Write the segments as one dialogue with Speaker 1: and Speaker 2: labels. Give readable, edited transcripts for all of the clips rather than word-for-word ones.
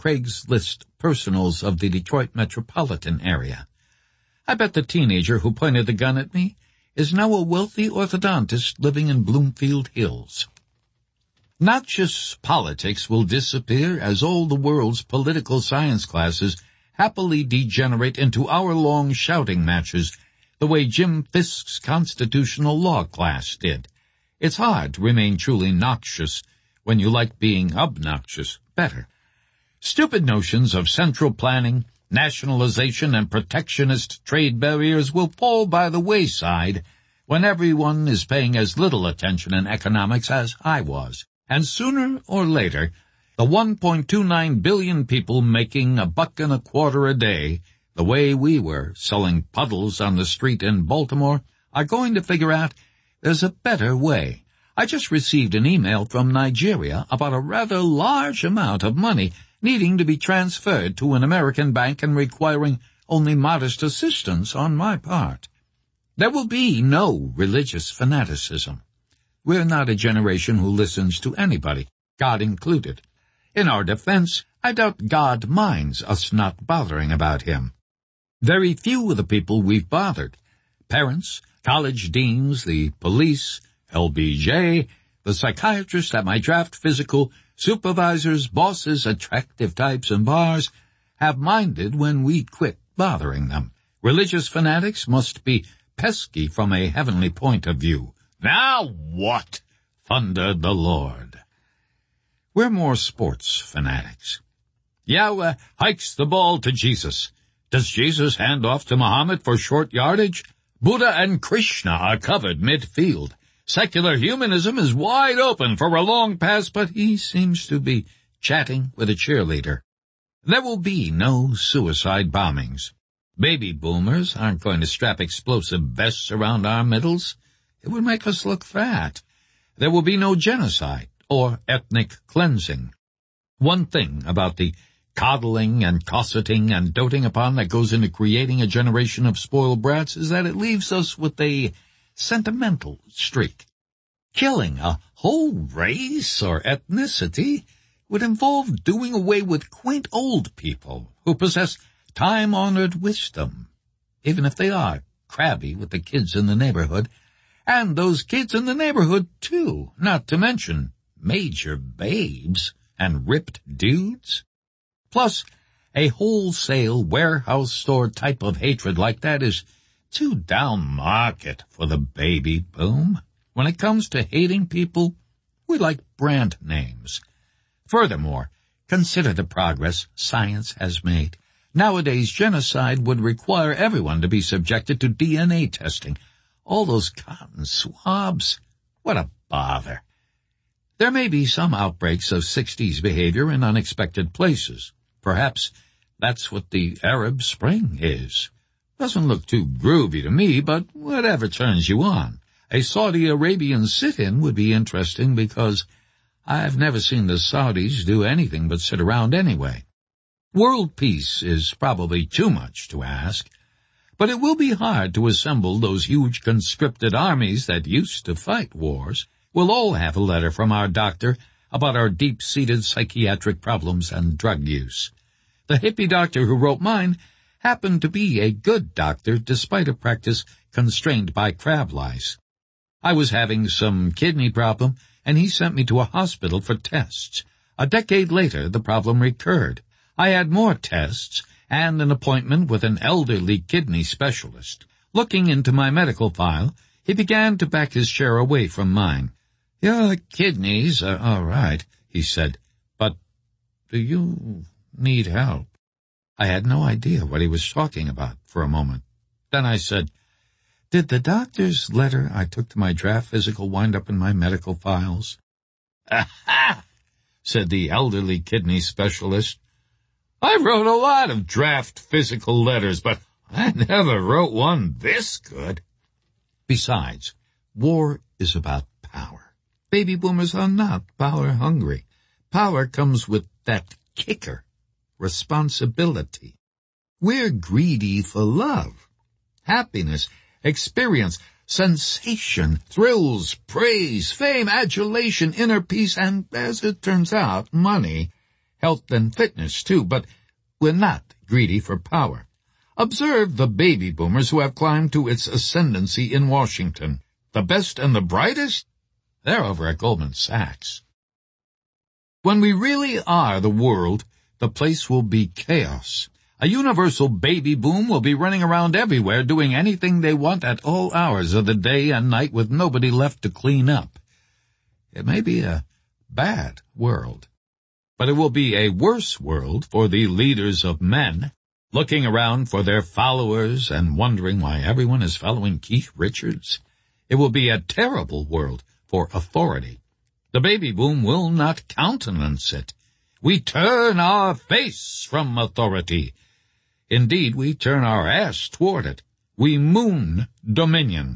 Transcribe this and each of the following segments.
Speaker 1: Craigslist personals of the Detroit metropolitan area. I bet the teenager who pointed the gun at me is now a wealthy orthodontist living in Bloomfield Hills. Noxious politics will disappear as all the world's political science classes happily degenerate into hour-long shouting matches the way Jim Fisk's constitutional law class did. It's hard to remain truly noxious when you like being obnoxious better. Stupid notions of central planning, nationalization, and protectionist trade barriers will fall by the wayside when everyone is paying as little attention in economics as I was. And sooner or later, the 1.29 billion people making $1.25 a day, the way we were selling puddles on the street in Baltimore, are going to figure out there's a better way. I just received an email from Nigeria about a rather large amount of money needing to be transferred to an American bank and requiring only modest assistance on my part. There will be no religious fanaticism. We're not a generation who listens to anybody, God included. In our defense, I doubt God minds us not bothering about him. Very few of the people we've bothered, parents, college deans, the police, LBJ, the psychiatrist at my draft physical, supervisors, bosses, attractive types in bars, have minded when we quit bothering them. Religious fanatics must be pesky from a heavenly point of view. Now what? Thundered the Lord. We're more sports fanatics. Yahweh hikes the ball to Jesus. Does Jesus hand off to Muhammad for short yardage? Buddha and Krishna are covered midfield. Secular humanism is wide open for a long pass, but he seems to be chatting with a cheerleader. There will be no suicide bombings. Baby boomers aren't going to strap explosive vests around our middles. It would make us look fat. There will be no genocide or ethnic cleansing. One thing about the coddling and cosseting and doting upon that goes into creating a generation of spoiled brats is that it leaves us with a sentimental streak. Killing a whole race or ethnicity would involve doing away with quaint old people who possess time-honored wisdom, even if they are crabby with the kids in the neighborhood, and those kids in the neighborhood, too, not to mention major babes and ripped dudes. Plus, a wholesale warehouse store type of hatred like that is too down-market for the baby boom. When it comes to hating people, we like brand names. Furthermore, consider the progress science has made. Nowadays, genocide would require everyone to be subjected to DNA testing. All those cotton swabs, what a bother. There may be some outbreaks of 60s behavior in unexpected places. Perhaps that's what the Arab Spring is. Doesn't look too groovy to me, but whatever turns you on. A Saudi Arabian sit-in would be interesting because I've never seen the Saudis do anything but sit around anyway. World peace is probably too much to ask, but it will be hard to assemble those huge conscripted armies that used to fight wars. We'll all have a letter from our doctor about our deep-seated psychiatric problems and drug use. The hippie doctor who wrote mine happened to be a good doctor despite a practice constrained by crab lice. I was having some kidney problem, and he sent me to a hospital for tests. A decade later, the problem recurred. I had more tests and an appointment with an elderly kidney specialist. Looking into my medical file, he began to back his chair away from mine. "Your kidneys are all right," he said, "but do you need help?" I had no idea what he was talking about for a moment. Then I said, "Did the doctor's letter I took to my draft physical wind up in my medical files?" "Aha!" said the elderly kidney specialist. "I wrote a lot of draft physical letters, but I never wrote one this good." Besides, war is about power. Baby boomers are not power-hungry. Power comes with that kicker, responsibility. We're greedy for love, happiness, experience, sensation, thrills, praise, fame, adulation, inner peace, and, as it turns out, money. health and fitness, too, but we're not greedy for power. Observe the baby boomers who have climbed to its ascendancy in Washington. The best and the brightest? They're over at Goldman Sachs. When we really are the world, the place will be chaos. A universal baby boom will be running around everywhere doing anything they want at all hours of the day and night with nobody left to clean up. It may be a bad world, but it will be a worse world for the leaders of men, looking around for their followers and wondering why everyone is following Keith Richards. It will be a terrible world for authority. The baby boom will not countenance it. We turn our face from authority. Indeed, we turn our ass toward it. We moon dominion.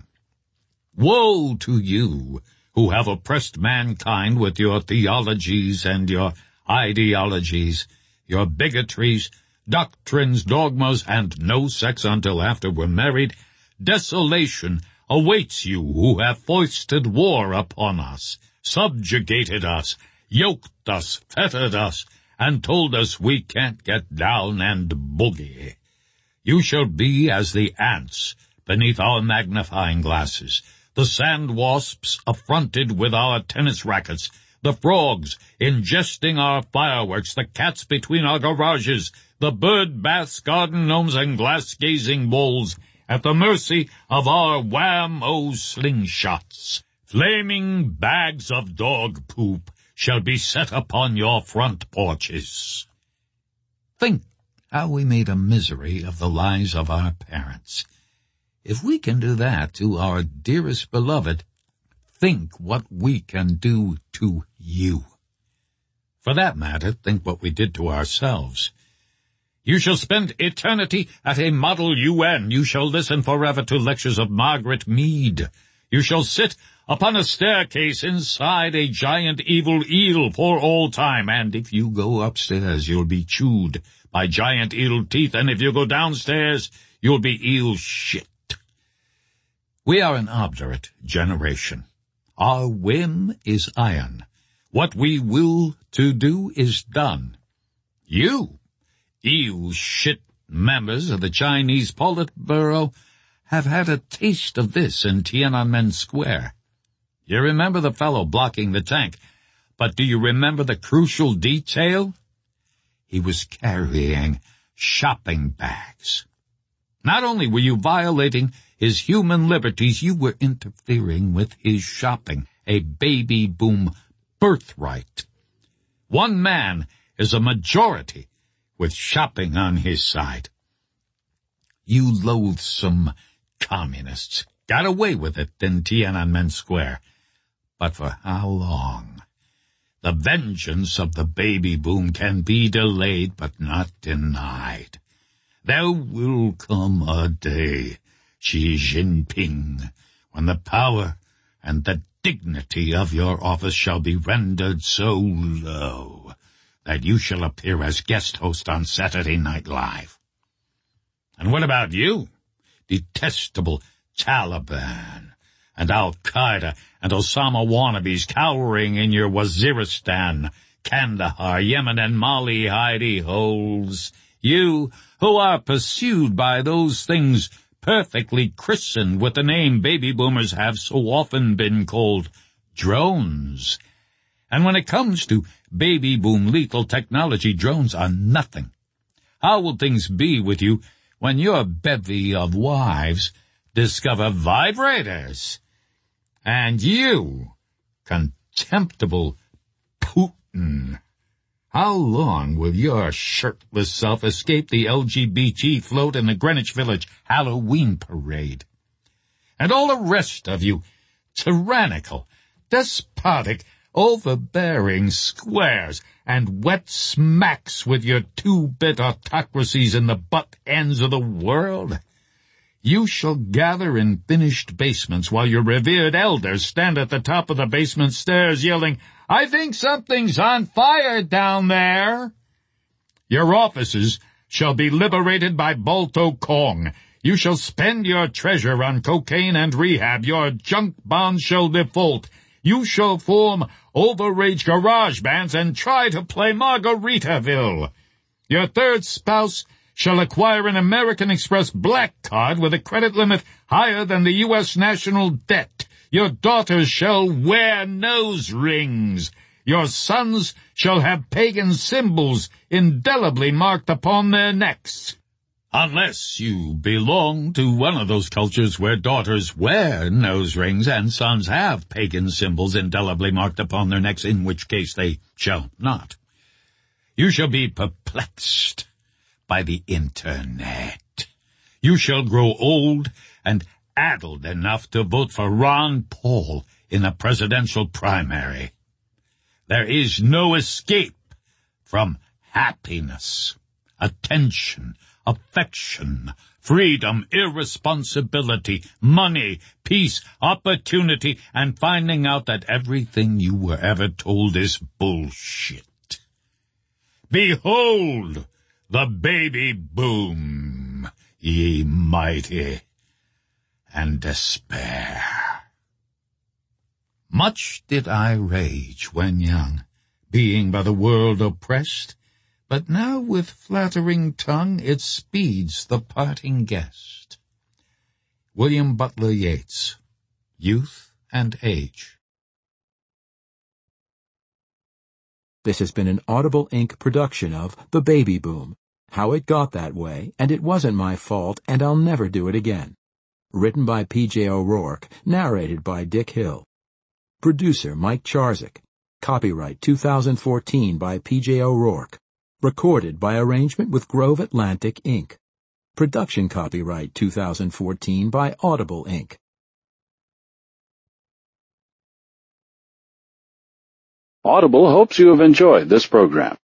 Speaker 1: Woe to you who have oppressed mankind with your theologies and your ideologies, your bigotries, doctrines, dogmas, and no sex until after we're married. Desolation awaits you who have foisted war upon us, subjugated us, yoked us, fettered us, and told us we can't get down and boogie. You shall be as the ants beneath our magnifying glasses, the sand wasps affronted with our tennis rackets, the frogs ingesting our fireworks, the cats between our garages, the bird baths, garden gnomes, and glass-gazing wolves at the mercy of our wham-o slingshots. Flaming bags of dog poop shall be set upon your front porches. Think how we made a misery of the lives of our parents. If we can do that to our dearest beloved, think what we can do to you. For that matter, think what we did to ourselves. You shall spend eternity at a model UN. You shall listen forever to lectures of Margaret Mead. You shall sit upon a staircase inside a giant evil eel for all time, and if you go upstairs, you'll be chewed by giant eel teeth, and if you go downstairs, you'll be eel shit. We are an obdurate generation. Our whim is iron. What we will to do is done. You, eel shit members of the Chinese Politburo, have had a taste of this in Tiananmen Square. You remember the fellow blocking the tank, but do you remember the crucial detail? He was carrying shopping bags. Not only were you violating his human liberties, you were interfering with his shopping, a baby boom birthright. One man is a majority with shopping on his side. You loathsome communists got away with it in Tiananmen Square. But for how long? The vengeance of the baby boom can be delayed but not denied. There will come a day, Xi Jinping, when the power and the dignity of your office shall be rendered so low that you shall appear as guest host on Saturday Night Live. And what about you, detestable Taliban and Al-Qaeda and Osama wannabes cowering in your Waziristan, Kandahar, Yemen, and Mali hidey holes? You who are pursued by those things perfectly christened with the name baby boomers have so often been called, drones. And when it comes to baby boom lethal technology, drones are nothing. How will things be with you when your bevy of wives discover vibrators? And you, contemptible Putin, how long will your shirtless self escape the LGBT float in the Greenwich Village Halloween parade? And all the rest of you, tyrannical, despotic, overbearing squares and wet smacks with your two-bit autocracies in the butt ends of the world, you shall gather in finished basements while your revered elders stand at the top of the basement stairs yelling, "I think something's on fire down there." Your offices shall be liberated by Balto Kong. You shall spend your treasure on cocaine and rehab. Your junk bonds shall default. You shall form overage garage bands and try to play Margaritaville. Your third spouse shall acquire an American Express black card with a credit limit higher than the U.S. national debt. Your daughters shall wear nose rings. Your sons shall have pagan symbols indelibly marked upon their necks. Unless you belong to one of those cultures where daughters wear nose rings and sons have pagan symbols indelibly marked upon their necks, in which case they shall not. You shall be perplexed by the Internet. You shall grow old and addled enough to vote for Ron Paul in a presidential primary. There is no escape from happiness, attention, affection, freedom, irresponsibility, money, peace, opportunity, and finding out that everything you were ever told is bullshit. Behold the baby boom, ye mighty, and despair. Much did I rage when young, being by the world oppressed, but now with flattering tongue it speeds the parting guest. William Butler Yeats, Youth and Age.
Speaker 2: This has been an Audible Inc. production of The Baby Boom, How It Got That Way, and It Wasn't My Fault, and I'll Never Do It Again. Written by P.J. O'Rourke, narrated by Dick Hill. Producer Mike Charzik. Copyright 2014 by P.J. O'Rourke. Recorded by arrangement with Grove Atlantic, Inc. Production copyright 2014 by Audible, Inc.
Speaker 3: Audible hopes you have enjoyed this program.